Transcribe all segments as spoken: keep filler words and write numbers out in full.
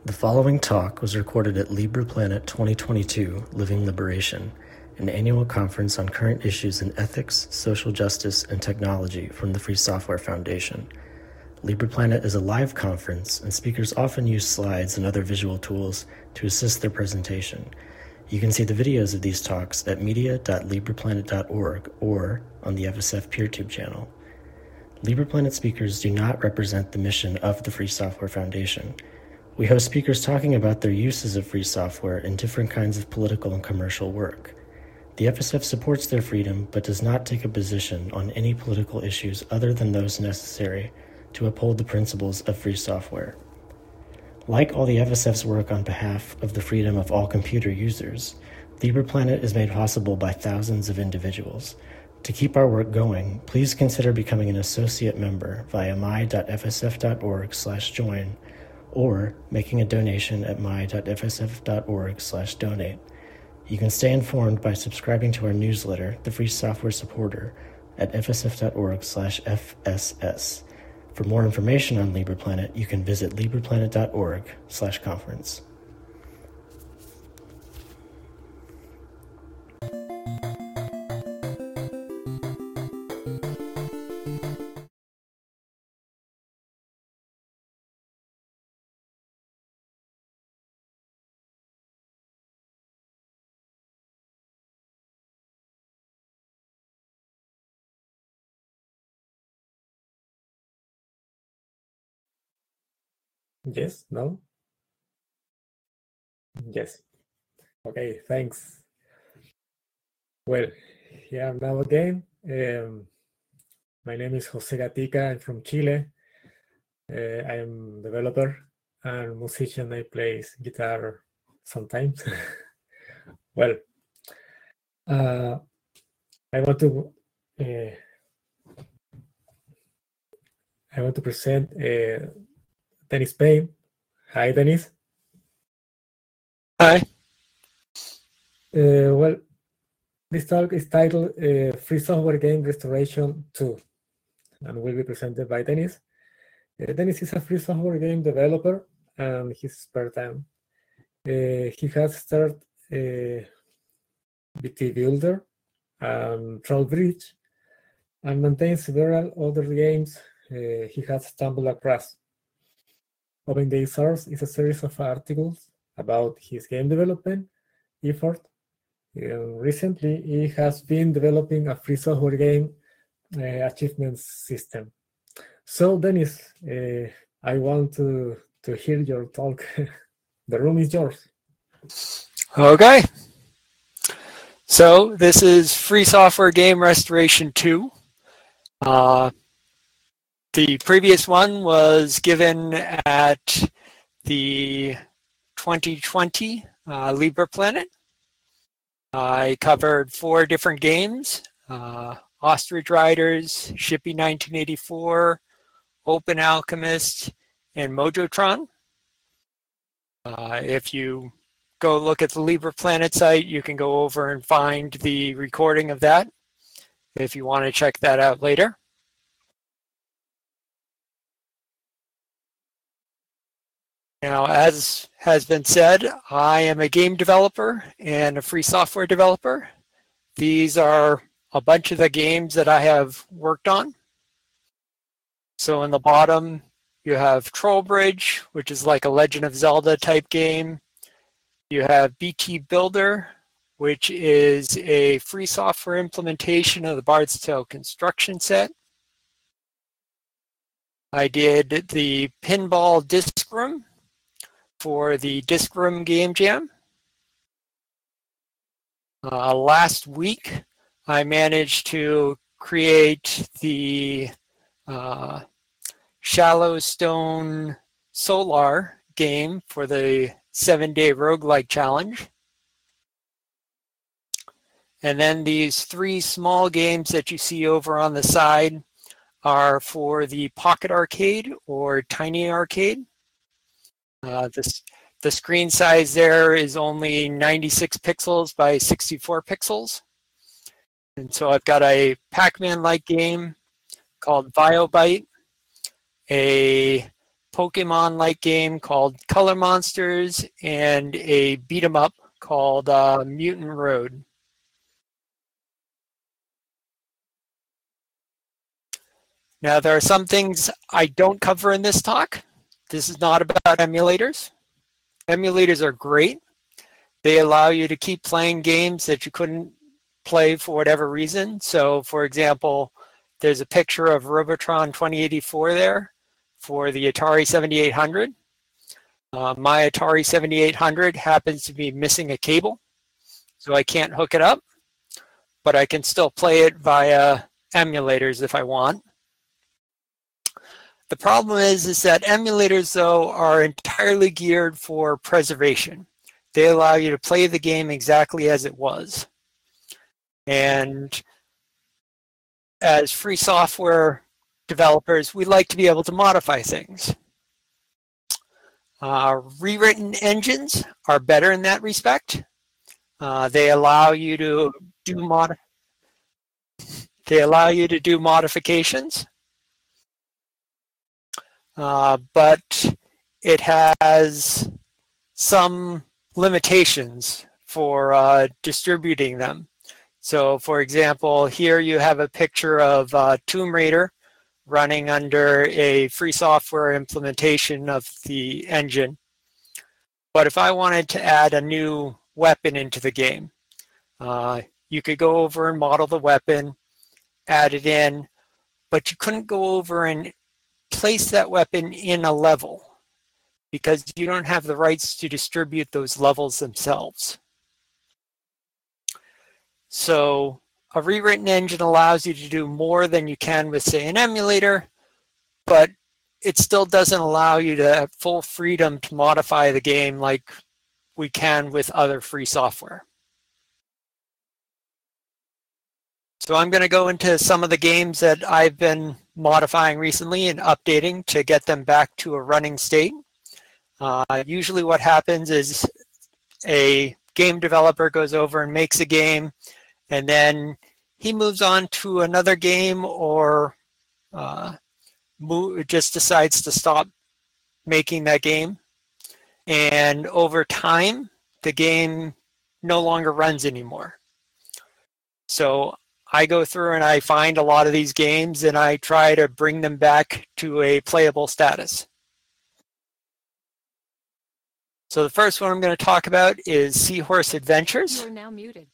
The following talk was recorded at LibrePlanet twenty twenty-two Living Liberation, an annual conference on current issues in ethics, social justice, and technology from the Free Software Foundation. LibrePlanet is a live conference, and speakers often use slides and other visual tools to assist their presentation. You can see the videos of these talks at media dot libreplanet dot org or on the F S F PeerTube channel. LibrePlanet speakers do not represent the mission of the Free Software Foundation. We host speakers talking about their uses of free software in different kinds of political and commercial work. The F S F supports their freedom, but does not take a position on any political issues other than those necessary to uphold the principles of free software. Like all the F S F's work on behalf of the freedom of all computer users, LibrePlanet is made possible by thousands of individuals. To keep our work going, please consider becoming an associate member via my dot f s f dot org slash join or making a donation at my dot f s f dot org slash donate. You can stay informed by subscribing to our newsletter, The Free Software Supporter, at f s f dot org slash f s s. For more information on LibrePlanet, you can visit libreplanet dot org slash conference. Yes, no? Yes. Okay, thanks. Well, here now again. Um, my name is Jose Gatica. I'm from Chile. Uh, I'm a developer and musician. I play guitar sometimes. Well, uh, I want to uh, I want to present uh, Dennis Payne. Hi, Dennis. Hi. Uh, well, this talk is titled uh, Free Software Game Restoration two and will be presented by Dennis. Uh, Dennis is a free software game developer and his spare time. Uh, he has started uh, B T Builder and Troll Bridge and maintains several other games uh, he has stumbled across. Open Day Source is a series of articles about his game development effort. Uh, recently, he has been developing a free software game uh, achievement system. So, Dennis, uh, I want to, to hear your talk. The room is yours. Okay. So this is Free Software Game Restoration two. Uh, the previous one was given at the twenty twenty uh, LibrePlanet. I covered four different games, uh, Ostrich Riders, Shippy nineteen eighty-four, Open Alchemist, and Mojotron. Uh, if you go look at the LibrePlanet site, you can go over and find the recording of that if you want to check that out later. Now, as has been said, I am a game developer and a free software developer. These are a bunch of the games that I have worked on. So in the bottom, you have Troll Bridge, which is like a Legend of Zelda type game. You have B T Builder, which is a free software implementation of the Bard's Tale construction set. I did the Pinball Disc Room for the Disc Room Game Jam. Uh, last week, I managed to create the uh, Shallow Stone Solar game for the seven-day roguelike challenge. And then these three small games that you see over on the side are for the Pocket Arcade or Tiny Arcade. Uh, this, the screen size there is only ninety-six pixels by sixty-four pixels. And so I've got a Pac-Man-like game called VioBite, a Pokemon-like game called Color Monsters and a beat 'em up called uh, Mutant Road. Now, there are some things I don't cover in this talk. This is not about emulators. Emulators are great. They allow you to keep playing games that you couldn't play for whatever reason. So, for example, there's a picture of Robotron twenty eighty-four there for the Atari seventy-eight hundred. Uh, my Atari seventy-eight hundred happens to be missing a cable, so I can't hook it up, but I can still play it via emulators if I want. The problem is, is that emulators, though, are entirely geared for preservation. They allow you to play the game exactly as it was. And as free software developers, we like to be able to modify things. Uh, rewritten engines are better in that respect. Uh, they allow you to do mod. They allow you to do modifications. Uh, but it has some limitations for uh, distributing them. So, for example, here you have a picture of uh, Tomb Raider running under a free software implementation of the engine. But if I wanted to add a new weapon into the game, uh, you could go over and model the weapon, add it in, but you couldn't go over and place that weapon in a level because you don't have the rights to distribute those levels themselves. So a rewritten engine allows you to do more than you can with, say, an emulator, but it still doesn't allow you to have full freedom to modify the game like we can with other free software. So I'm going to go into some of the games that I've been modifying recently and updating to get them back to a running state. Uh, usually what happens is a game developer goes over and makes a game, and then he moves on to another game or uh, move, just decides to stop making that game. And over time, the game no longer runs anymore. So I go through and I find a lot of these games and I try to bring them back to a playable status. So the first one I'm going to talk about is Seahorse Adventures. You are now muted.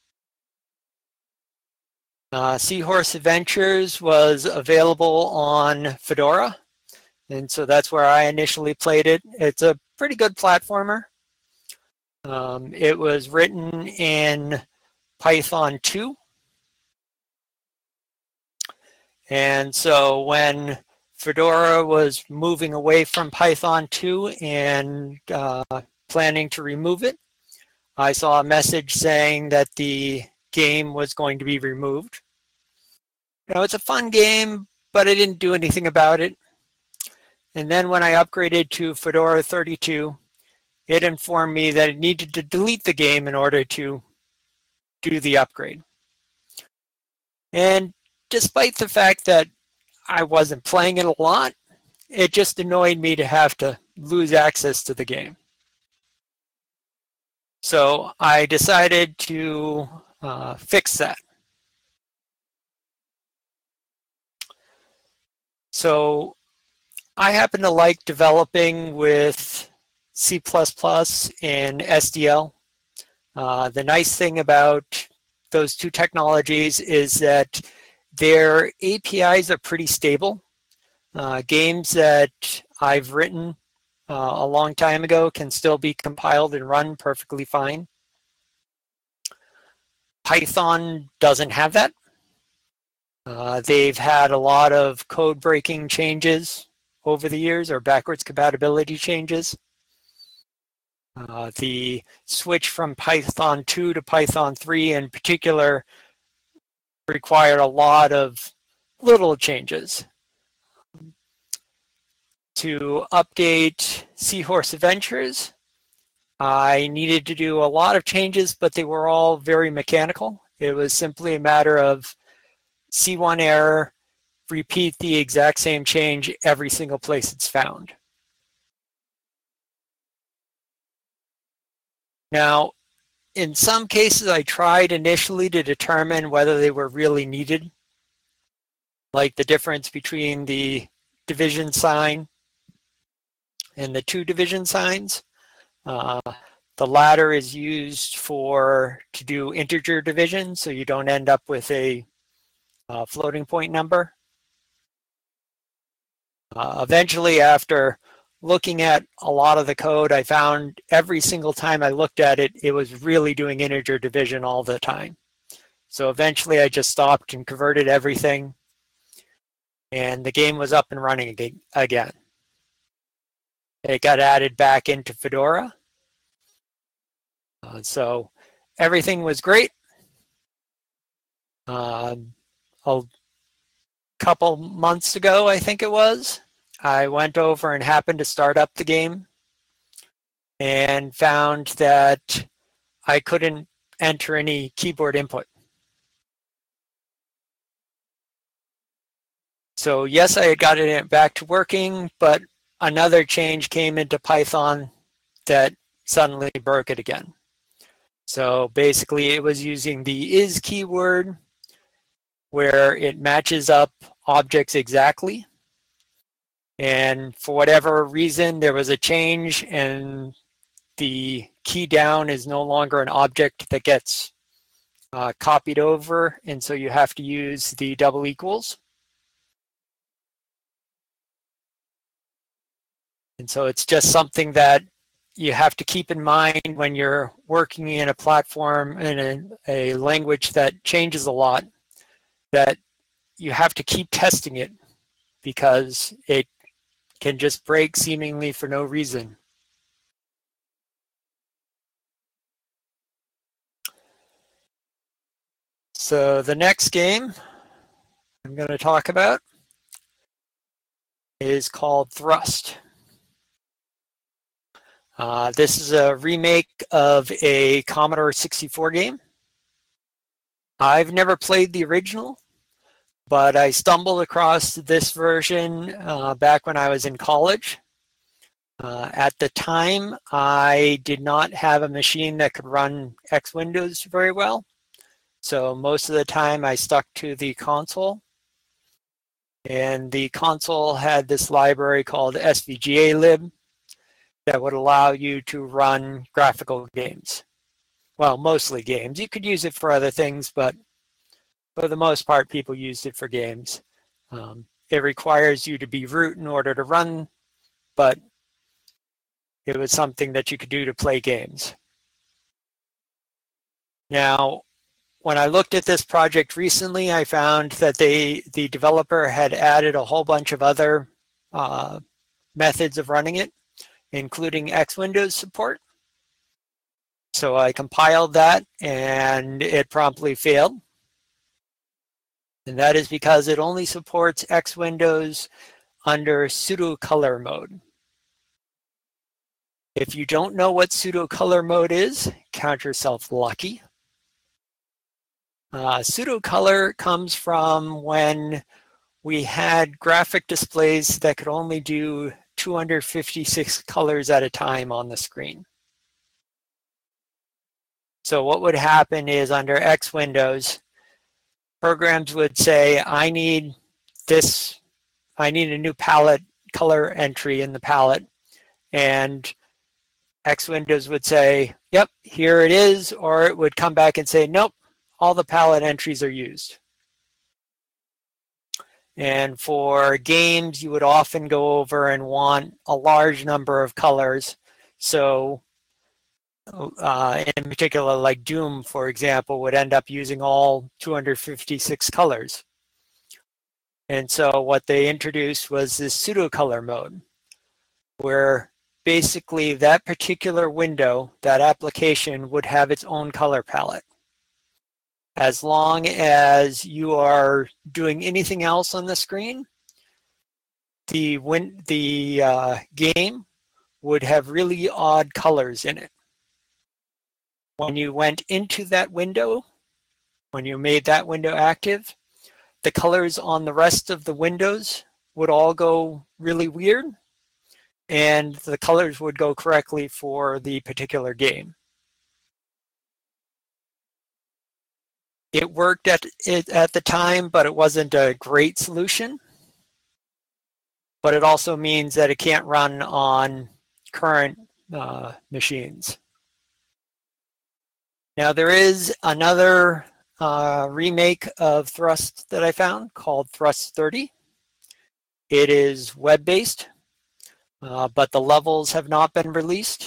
Uh, Seahorse Adventures was available on Fedora, and so that's where I initially played it. It's a pretty good platformer. Um, it was written in Python two. And so when Fedora was moving away from Python two and uh, planning to remove it, I saw a message saying that the game was going to be removed. You know, it's a fun game, but I didn't do anything about it. And then when I upgraded to Fedora thirty-two, it informed me that it needed to delete the game in order to do the upgrade. And despite the fact that I wasn't playing it a lot, it just annoyed me to have to lose access to the game. So I decided to uh, fix that. So I happen to like developing with C plus plus and S D L. Uh, the nice thing about those two technologies is that their A P Is are pretty stable. Uh, games that I've written uh, a long time ago can still be compiled and run perfectly fine. Python doesn't have that. Uh, they've had a lot of code breaking changes over the years, or backwards compatibility changes. Uh, the switch from Python two to Python three in particular required a lot of little changes. To update Seahorse Adventures, I needed to do a lot of changes, but they were all very mechanical. It was simply a matter of see one error, repeat the exact same change every single place it's found. Now, in some cases, I tried initially to determine whether they were really needed, like the difference between the division sign and the two division signs. Uh, the latter is used for to do integer division, so you don't end up with a uh, floating point number. Uh, eventually, after looking at a lot of the code, I found every single time I looked at it, it was really doing integer division all the time. So eventually I just stopped and converted everything, and the game was up and running again. It got added back into Fedora. Uh, so everything was great. Uh, a couple months ago, I think it was, I went over and happened to start up the game and found that I couldn't enter any keyboard input. So yes, I had gotten it back to working, but another change came into Python that suddenly broke it again. So basically it was using the is keyword where it matches up objects exactly. And for whatever reason, there was a change and the key down is no longer an object that gets uh, copied over. And so you have to use the double equals. And so it's just something that you have to keep in mind when you're working in a platform in a, a language that changes a lot, that you have to keep testing it because it can just break seemingly for no reason. So the next game I'm going to talk about is called Thrust. Uh, this is a remake of a Commodore sixty-four game. I've never played the original, but I stumbled across this version uh, back when I was in college. Uh, at the time, I did not have a machine that could run X Windows very well. So most of the time I stuck to the console. And the console had this library called S V G A lib that would allow you to run graphical games. Well, mostly games. You could use it for other things, but for the most part, people used it for games. Um, it requires you to be root in order to run, but it was something that you could do to play games. Now, when I looked at this project recently, I found that they, the developer had added a whole bunch of other uh, methods of running it, including X Windows support. So I compiled that and it promptly failed. And that is because it only supports X Windows under pseudo color mode. If you don't know what pseudo color mode is, count yourself lucky. Uh, pseudo color comes from when we had graphic displays that could only do two hundred fifty-six colors at a time on the screen. So what would happen is under X Windows, programs would say, I need this, I need a new palette color entry in the palette. And X Windows would say, yep, here it is. Or it would come back and say, nope, all the palette entries are used. And for games, you would often go over and want a large number of colors. So uh, in particular, like Doom, for example, would end up using all two hundred fifty-six colors. And so what they introduced was this pseudo color mode, where basically that particular window, that application, would have its own color palette. As long as you are doing anything else on the screen, the, win the uh, game would have really odd colors in it. When you went into that window, when you made that window active, the colors on the rest of the windows would all go really weird, and the colors would go correctly for the particular game. It worked at, it, at the time, but it wasn't a great solution. But it also means that it can't run on current uh, machines. Now there is another uh, remake of Thrust that I found called Thrust thirty. It is web-based, uh, but the levels have not been released.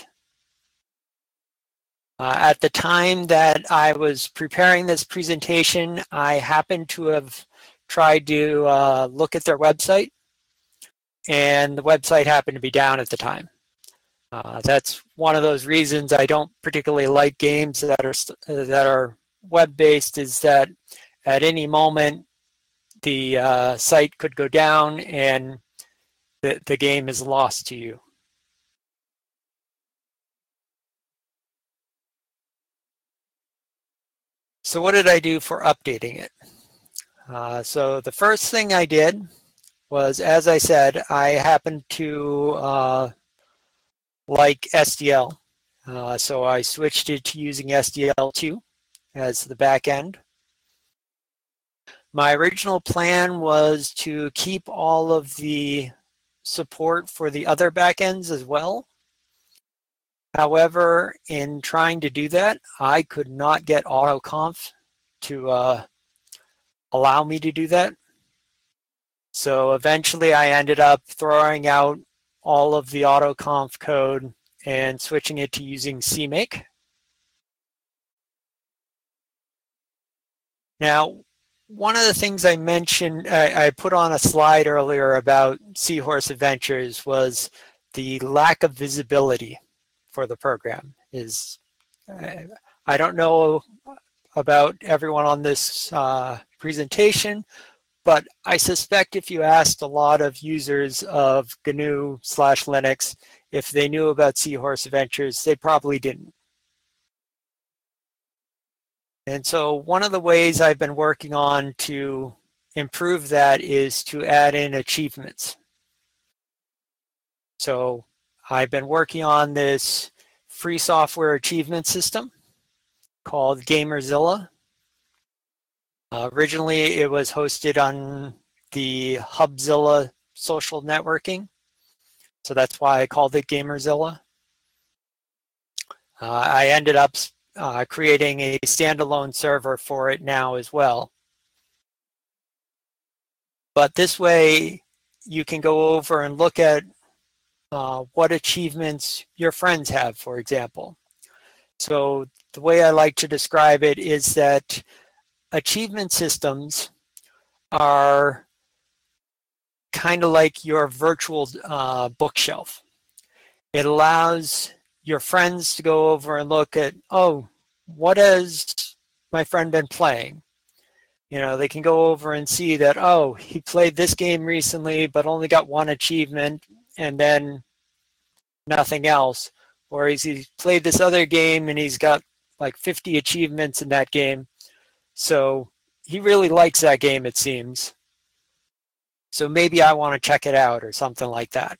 Uh, at the time that I was preparing this presentation, I happened to have tried to uh, look at their website, and the website happened to be down at the time. Uh, that's one of those reasons I don't particularly like games that are that are web-based, is that at any moment the uh, site could go down and the, the game is lost to you. So what did I do for updating it? Uh, so the first thing I did was, as I said, I happened to uh, like S D L. Uh, so I switched it to using S D L two as the back end. My original plan was to keep all of the support for the other backends as well. However, in trying to do that, I could not get AutoConf to uh, allow me to do that. So eventually I ended up throwing out all of the AutoConf code and switching it to using C make. Now, one of the things I mentioned, I, I put on a slide earlier about Seahorse Adventures was the lack of visibility for the program. Is I, I don't know about everyone on this uh, presentation, but I suspect if you asked a lot of users of G N U slash Linux if they knew about Seahorse Adventures, they probably didn't. And so one of the ways I've been working on to improve that is to add in achievements. So I've been working on this free software achievement system called Gamerzilla. Uh, originally, it was hosted on the Hubzilla social networking. So that's why I called it Gamerzilla. Uh, I ended up uh, creating a standalone server for it now as well. But this way, you can go over and look at uh, what achievements your friends have, for example. So the way I like to describe it is that achievement systems are kind of like your virtual uh, bookshelf. It allows your friends to go over and look at, oh, what has my friend been playing? You know, they can go over and see that, oh, he played this game recently, but only got one achievement and then nothing else. Or he's played this other game and he's got like fifty achievements in that game. So he really likes that game, it seems. So maybe I want to check it out or something like that.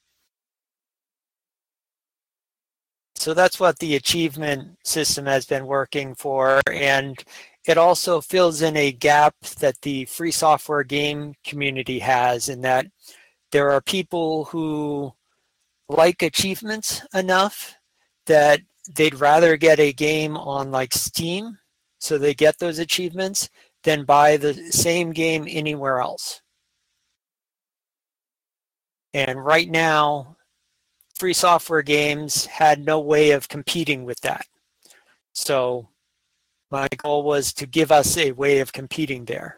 So that's what the achievement system has been working for. And it also fills in a gap that the free software game community has, in that there are people who like achievements enough that they'd rather get a game on like Steam, so they get those achievements, than buy the same game anywhere else. And right now, free software games had no way of competing with that. So my goal was to give us a way of competing there.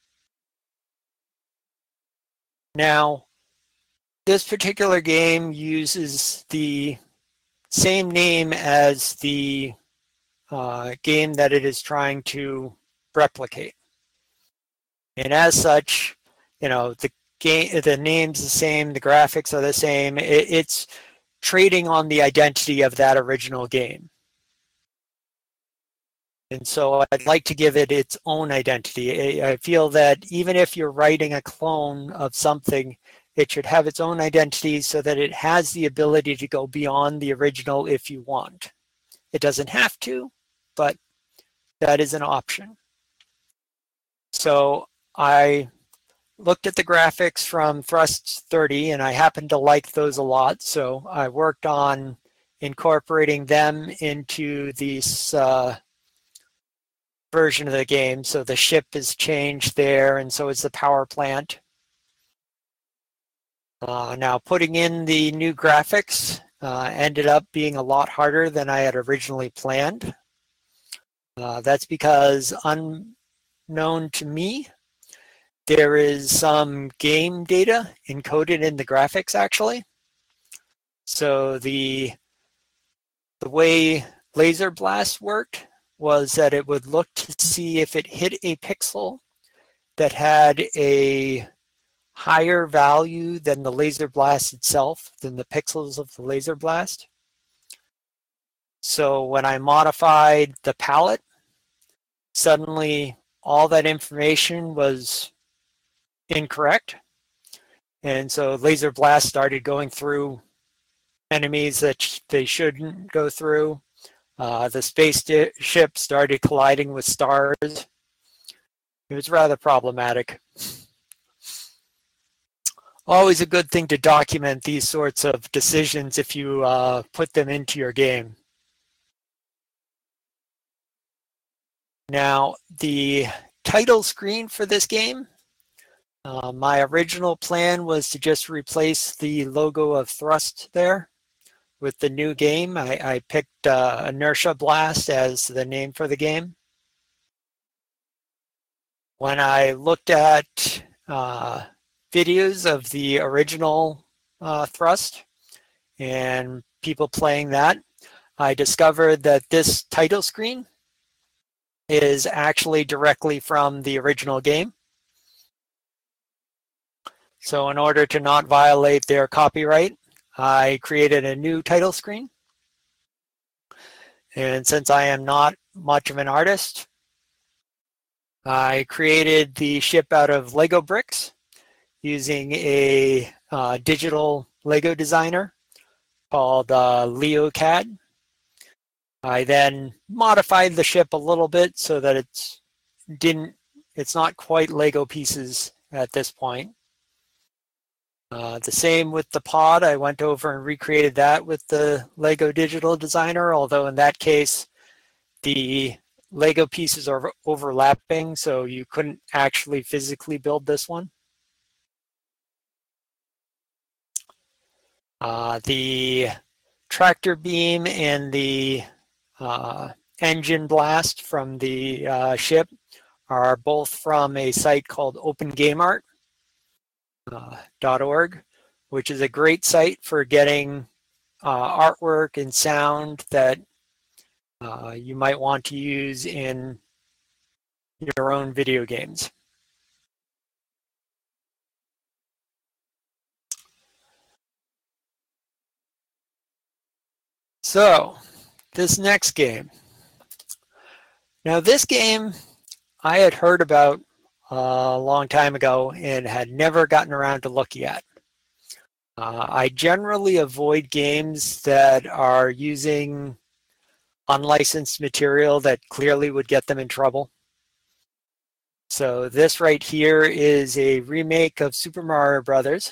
Now, this particular game uses the same name as the uh, game that it is trying to replicate. And as such, you know, the game, the name's the same, the graphics are the same. It, it's trading on the identity of that original game. And so I'd like to give it its own identity. I feel that even if you're writing a clone of something, it should have its own identity so that it has the ability to go beyond the original if you want. It doesn't have to, but that is an option. So I looked at the graphics from Thrust thirty, and I happened to like those a lot. So I worked on incorporating them into this uh, version of the game. So the ship is changed there, and so is the power plant. Uh, now putting in the new graphics uh, ended up being a lot harder than I had originally planned. Uh, that's because unknown to me, there is some game data encoded in the graphics actually. So the, the way Laser Blast worked was that it would look to see if it hit a pixel that had a higher value than the laser blast itself, than the pixels of the laser blast. So when I modified the palette, suddenly all that information was incorrect. And so laser blast started going through enemies that they shouldn't go through. Uh, the spaceship started colliding with stars. It was rather problematic. Always a good thing to document these sorts of decisions if you uh, put them into your game. Now, the title screen for this game, uh, my original plan was to just replace the logo of Thrust there with the new game. I, I picked uh, Inertia Blast as the name for the game. When I looked at uh, videos of the original uh, Thrust and people playing that, I discovered that this title screen is actually directly from the original game. So in order to not violate their copyright, I created a new title screen. And since I am not much of an artist, I created the ship out of Lego bricks using a uh, digital Lego designer called uh, LeoCAD. I then modified the ship a little bit so that it's didn't it's not quite Lego pieces at this point. Uh, the same with the pod. I went over and recreated that with the Lego digital designer, although in that case the Lego pieces are overlapping, so you couldn't actually physically build this one. Uh, the tractor beam and the uh, engine blast from the uh, ship are both from a site called open game art dot org, uh, which is a great site for getting uh, artwork and sound that uh, you might want to use in your own video games. So, this next game. Now this game I had heard about a long time ago and had never gotten around to looking at. Uh, I generally avoid games that are using unlicensed material that clearly would get them in trouble. So this right here is a remake of Super Mario Brothers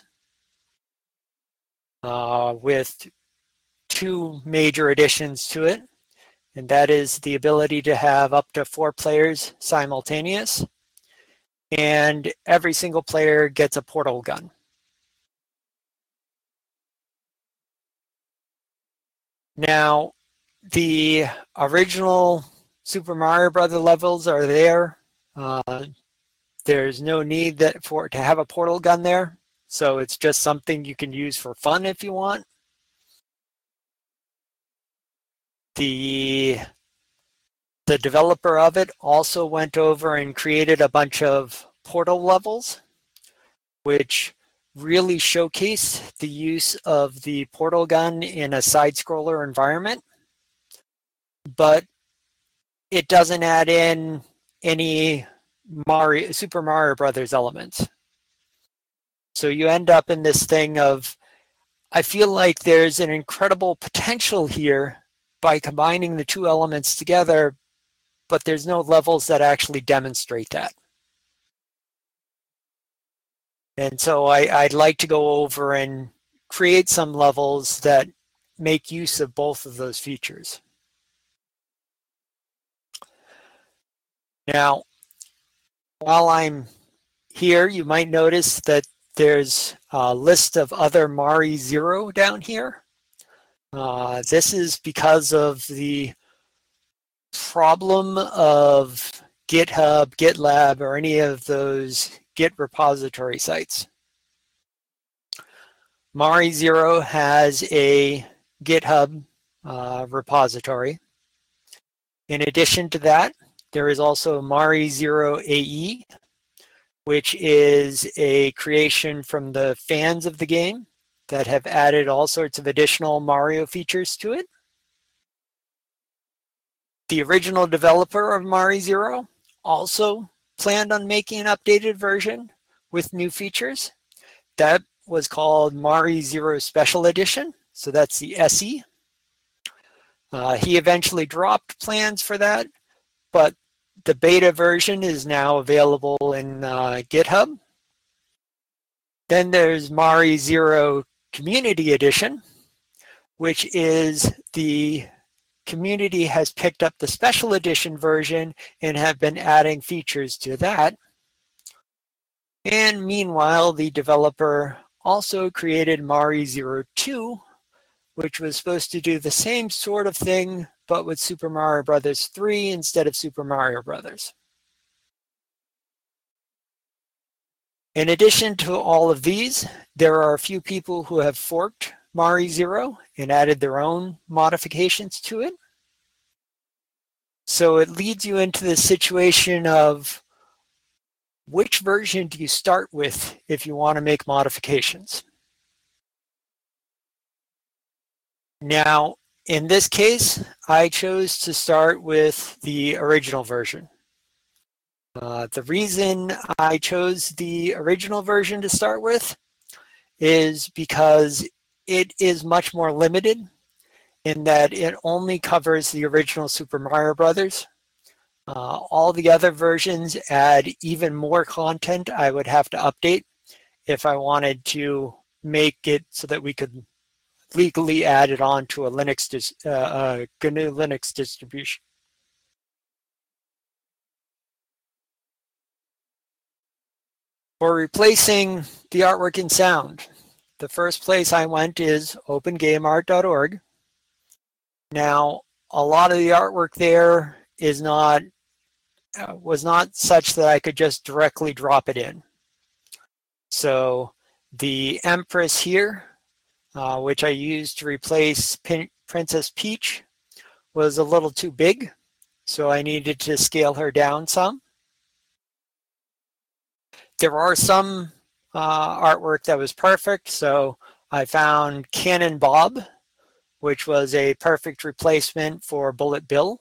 uh, with two major additions to it, and that is the ability to have up to four players simultaneous, and every single player gets a portal gun. Now, the original Super Mario Brothers levels are there. Uh, there's no need that for to have a portal gun there, so it's just something you can use for fun if you want. The the developer of it also went over and created a bunch of portal levels, which really showcase the use of the portal gun in a side-scroller environment, but it doesn't add in any Mario, Super Mario Brothers elements. So you end up in this thing of, I feel like there's an incredible potential here by combining the two elements together, but there's no levels that actually demonstrate that. And so I, I'd like to go over and create some levels that make use of both of those features. Now, while I'm here, you might notice that there's a list of other Mari zero down here. Uh, this is because of the problem of GitHub, GitLab, or any of those Git repository sites. Mari zero has a GitHub uh, repository. In addition to that, there is also Mari zero A E, which is a creation from the fans of the game that have added all sorts of additional Mario features to it. The original developer of Mari zero also planned on making an updated version with new features. That was called Mari zero Special Edition, so that's the S E. Uh, he eventually dropped plans for that, but the beta version is now available in uh, GitHub. Then there's Mari zero Community Edition, which is the community has picked up the special edition version and have been adding features to that. And meanwhile, the developer also created Mari zero two, which was supposed to do the same sort of thing, but with Super Mario Brothers three instead of Super Mario Brothers. In addition to all of these, there are a few people who have forked Mari zero and added their own modifications to it. So it leads you into the situation of which version do you start with if you want to make modifications? Now, in this case, I chose to start with the original version. Uh, the reason I chose the original version to start with is because it is much more limited in that it only covers the original Super Mario Brothers. Uh, all the other versions add even more content I would have to update if I wanted to make it so that we could legally add it on to a Linux, dis uh, uh, G N U Linux distribution. For replacing the artwork in sound, the first place I went is open game art dot org. Now, a lot of the artwork there is not uh, was not such that I could just directly drop it in. So the Empress here, uh, which I used to replace Pin Princess Peach, was a little too big, so I needed to scale her down some. There are some uh, artwork that was perfect, so I found Cannon Bob, which was a perfect replacement for Bullet Bill.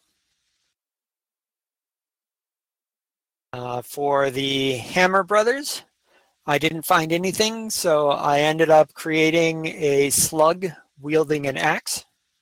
Uh, for the Hammer Brothers, I didn't find anything, so I ended up creating a slug wielding an axe.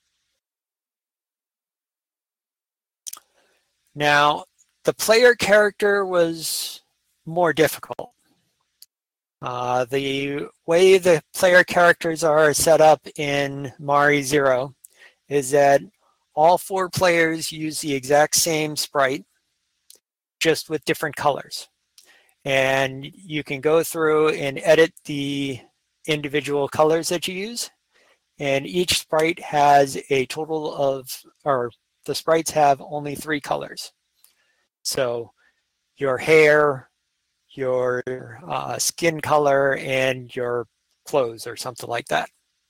Now, the player character was more difficult. Uh, the way the player characters are set up in Mari zero is that all four players use the exact same sprite, just with different colors. And you can go through and edit the individual colors that you use. And each sprite has a total of, or the sprites have only three colors. So your hair, your uh, skin color, and your clothes or something like that.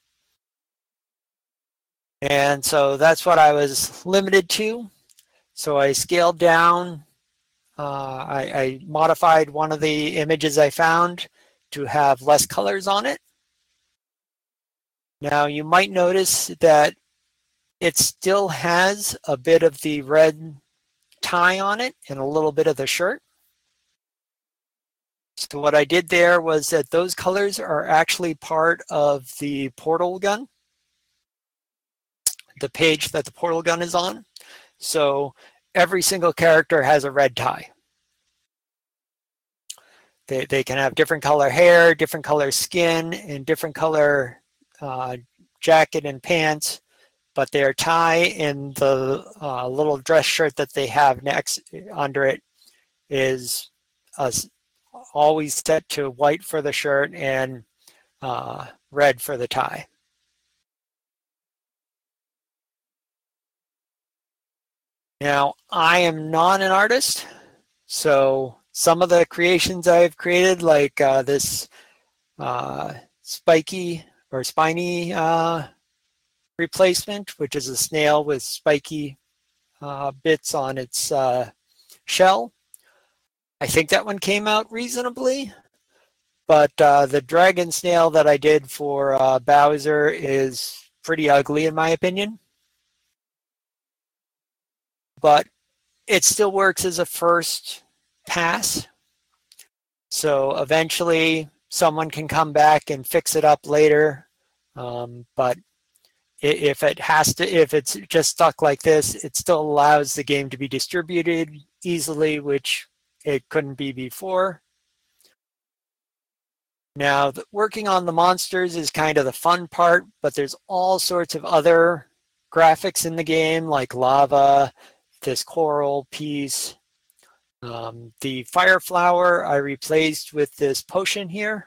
And so that's what I was limited to. So I scaled down, uh, I, I modified one of the images I found to have less colors on it. Now you might notice that it still has a bit of the red tie on it and a little bit of the shirt. So what I did there was that those colors are actually part of the portal gun, the page that the portal gun is on. So every single character has a red tie. They, they can have different color hair, different color skin, and different color uh, jacket and pants, but their tie and the uh, little dress shirt that they have next under it is uh, always set to white for the shirt and uh, red for the tie. Now, I am not an artist, so some of the creations I've created, like uh, this uh, spiky or spiny uh, replacement, which is a snail with spiky uh, bits on its uh, shell. I think that one came out reasonably, but uh, the dragon snail that I did for uh, Bowser is pretty ugly in my opinion. But it still works as a first pass. So eventually someone can come back and fix it up later. Um, but if it has to, if it's just stuck like this, it still allows the game to be distributed easily, which it couldn't be before. Now, the, working on the monsters is kind of the fun part, but there's all sorts of other graphics in the game, like lava, this coral piece. Um, the fire flower I replaced with this potion here.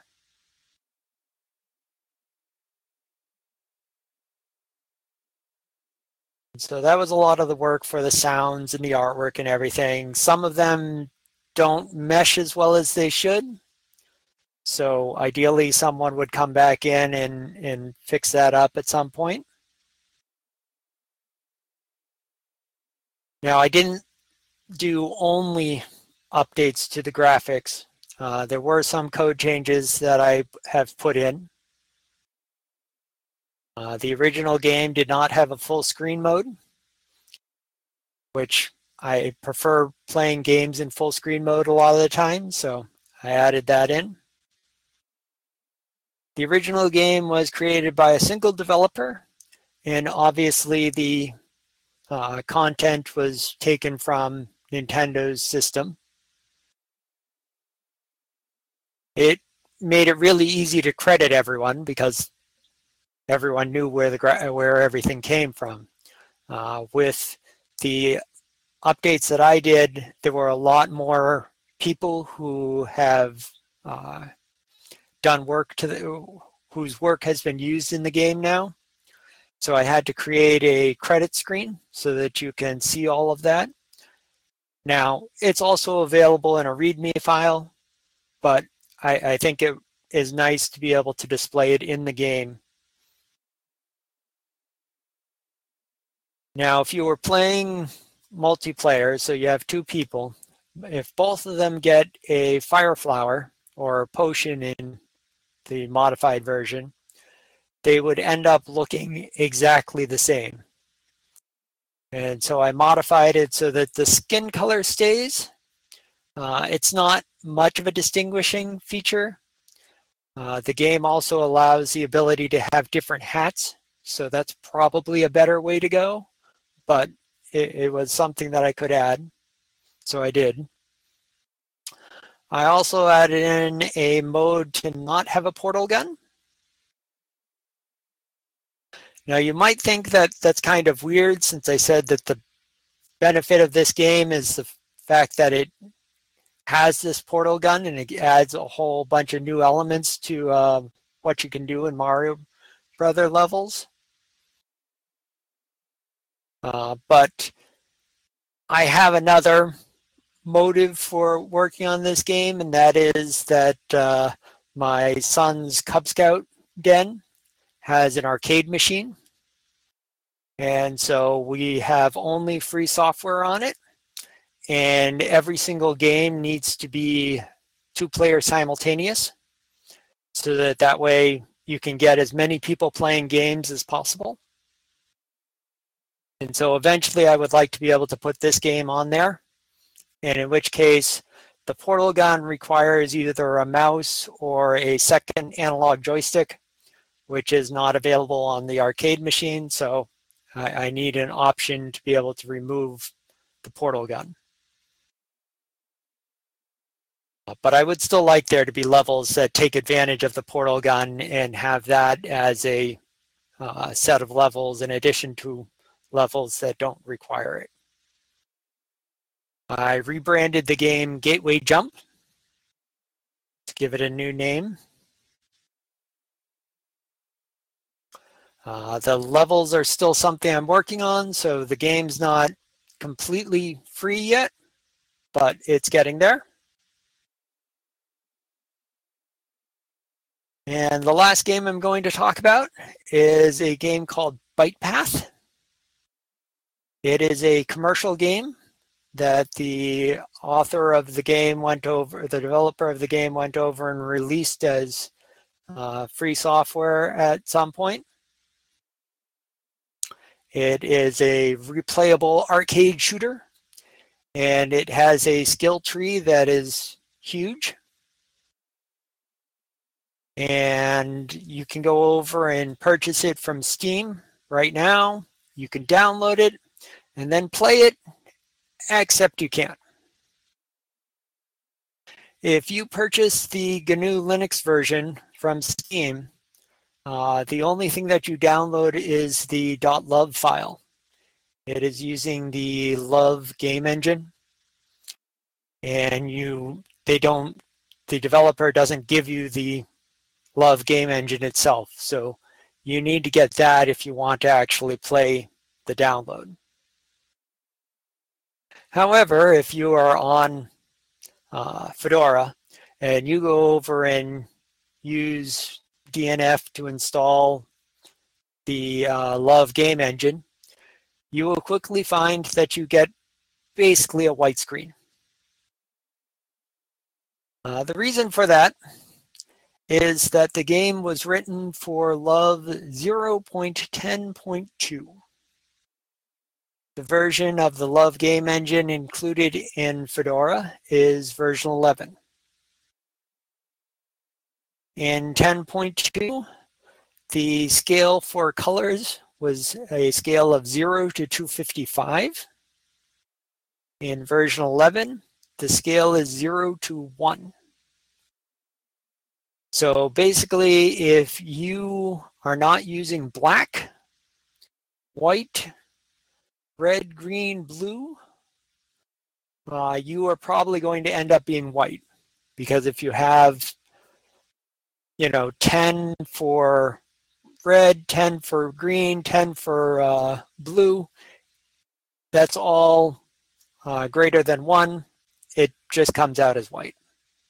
So that was a lot of the work for the sounds and the artwork and everything. Some of them don't mesh as well as they should. So ideally someone would come back in and, and fix that up at some point. Now I didn't do only updates to the graphics. Uh, there were some code changes that I have put in. Uh, the original game did not have a full screen mode, which I prefer playing games in full screen mode a lot of the time, so I added that in. The original game was created by a single developer, and obviously the uh, content was taken from Nintendo's system. It made it really easy to credit everyone because everyone knew where the where everything came from. Uh, with the updates that I did, there were a lot more people who have uh, done work to the, whose work has been used in the game now. So I had to create a credit screen so that you can see all of that. Now, it's also available in a README file, but I, I think it is nice to be able to display it in the game. Now, if you were playing multiplayer, so you have two people, if both of them get a fire flower or a potion in the modified version, they would end up looking exactly the same. And so I modified it so that the skin color stays. Uh, it's not much of a distinguishing feature. Uh, the game also allows the ability to have different hats, so that's probably a better way to go, but it, it was something that I could add, so I did. I also added in a mode to not have a portal gun. Now you might think that that's kind of weird, since I said that the benefit of this game is the fact that it has this portal gun and it adds a whole bunch of new elements to uh, what you can do in Mario Brother levels. Uh, but I have another motive for working on this game, and that is that uh, my son's Cub Scout den has an arcade machine. And so we have only free software on it. And every single game needs to be two player simultaneous, so that that way you can get as many people playing games as possible. And so eventually I would like to be able to put this game on there, and in which case the portal gun requires either a mouse or a second analog joystick, which is not available on the arcade machine. So I, I need an option to be able to remove the portal gun. But I would still like there to be levels that take advantage of the portal gun and have that as a uh, set of levels in addition to levels that don't require it. I rebranded the game Gateway Jump to give it a new name. Uh, the levels are still something I'm working on, so the game's not completely free yet, but it's getting there. And the last game I'm going to talk about is a game called Byte Path. It is a commercial game that the author of the game went over, the developer of the game went over and released as uh, free software at some point. It is a replayable arcade shooter, and it has a skill tree that is huge. And you can go over and purchase it from Steam right now. You can download it and then play it, except you can't. If you purchase the G N U Linux version from Steam, uh, the only thing that you download is the .love file. It is using the Love game engine, and you they don't the developer doesn't give you the Love game engine itself, so you need to get that if you want to actually play the download. However, if you are on uh, Fedora and you go over and use D N F to install the uh, Love game engine, you will quickly find that you get basically a white screen. Uh, the reason for that is that the game was written for Love zero point ten point two. The version of the Love game engine included in Fedora is version eleven. In ten point two, the scale for colors was a scale of zero to two fifty-five. In version eleven, the scale is zero to one. So basically, if you are not using black, white, red, green, blue, uh, you are probably going to end up being white. Because if you have, you know, ten for red, ten for green, ten for uh, blue, that's all uh, greater than one. It just comes out as white.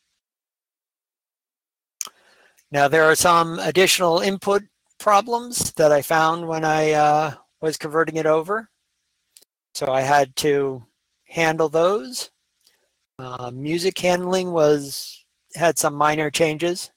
Now, there are some additional input problems that I found when I uh, was converting it over. So I had to handle those. Uh, music handling was had some minor changes.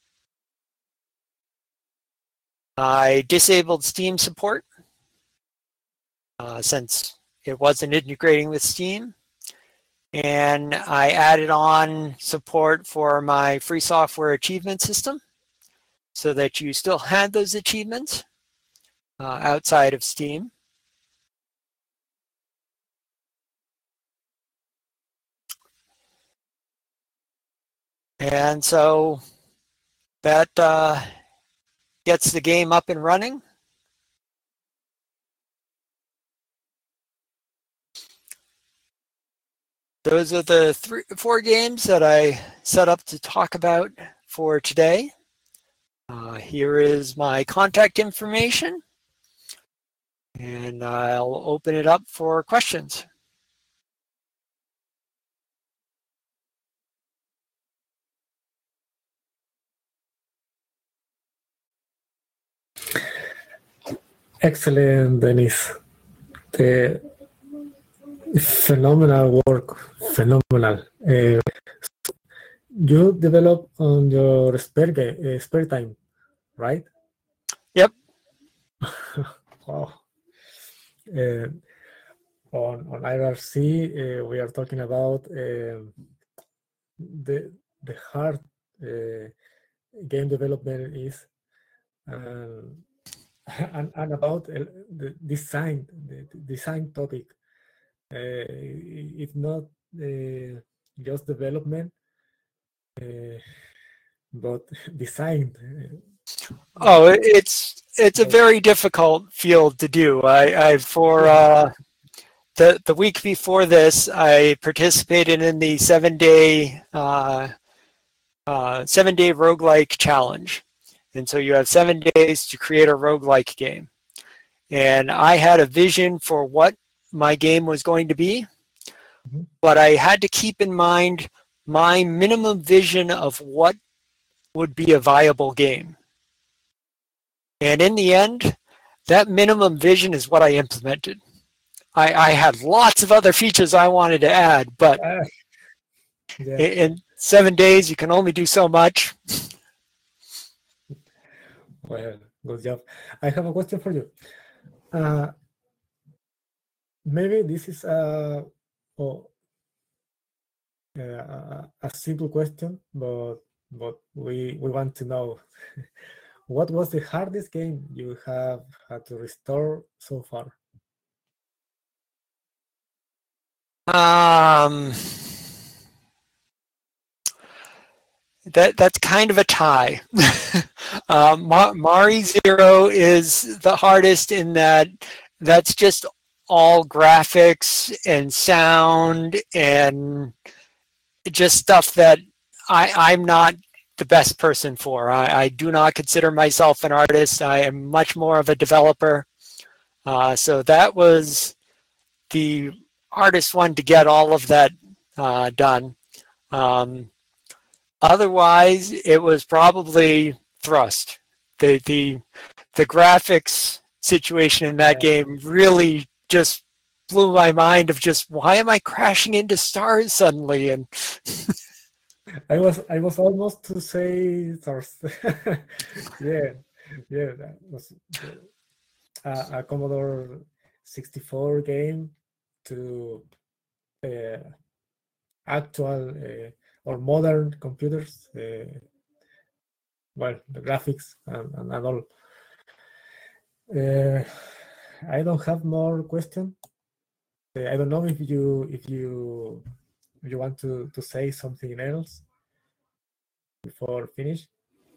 I disabled Steam support uh, since it wasn't integrating with Steam. And I added on support for my free software achievement system so that you still had those achievements uh, outside of Steam. And so that uh, gets the game up and running. Those are the three, four games that I set up to talk about for today. Uh, here is my contact information, and I'll open it up for questions. Excellent, Dennis. The phenomenal work, phenomenal. Uh, you develop on your spare, uh, spare time, right? Yep. Wow. Uh, on on I R C, uh, we are talking about uh, the the hard uh, game development is, uh, and, and about the design, the design topic. Uh, it's not uh, just development, uh, but design. Oh, it's it's a very difficult field to do. I, I for uh, the the week before this, I participated in the seven day uh, uh, seven day roguelike challenge, and so you have seven days to create a roguelike game. And I had a vision for what my game was going to be, mm-hmm. but I had to keep in mind my minimum vision of what would be a viable game. And in the end, that minimum vision is what I implemented. I, I had lots of other features I wanted to add, but uh, yeah. in seven days, you can only do so much. Well, good job. I have a question for you. Uh, maybe this is a, oh, uh, a simple question, but but we we want to know what was the hardest game you have had to restore so far? Um, that that's kind of a tie. uh, Ma- Mari Zero is the hardest in that that's just all graphics and sound and just stuff that I, I'm not the best person for. I, I do not consider myself an artist. I am much more of a developer. Uh, so that was the hardest one to get all of that uh, done. Um, otherwise, it was probably Thrust. The the the graphics situation in that Yeah. game really just blew my mind of just why am I crashing into stars suddenly? And I was I was almost to say Thirst. yeah, yeah, that was a, a Commodore sixty-four game to uh, actual uh, or modern computers. Uh, well, the graphics and, and, and all. Uh, I don't have more questions. Uh, I don't know if you if you if you want to to say something else before finish.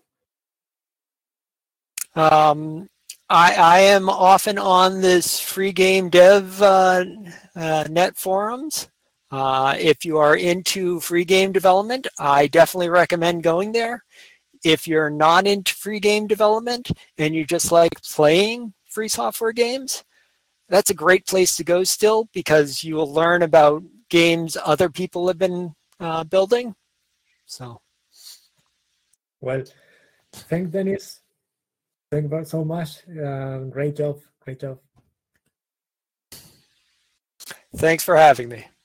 Um, I, I am often on this free game dev uh, uh, net forums. Uh, if you are into free game development, I definitely recommend going there. If you're not into free game development and you just like playing free software games, that's a great place to go still because you will learn about games other people have been uh, building. So, well, thanks, Dennis. Thank you so much. Uh, great job. Great job. thanks for having me.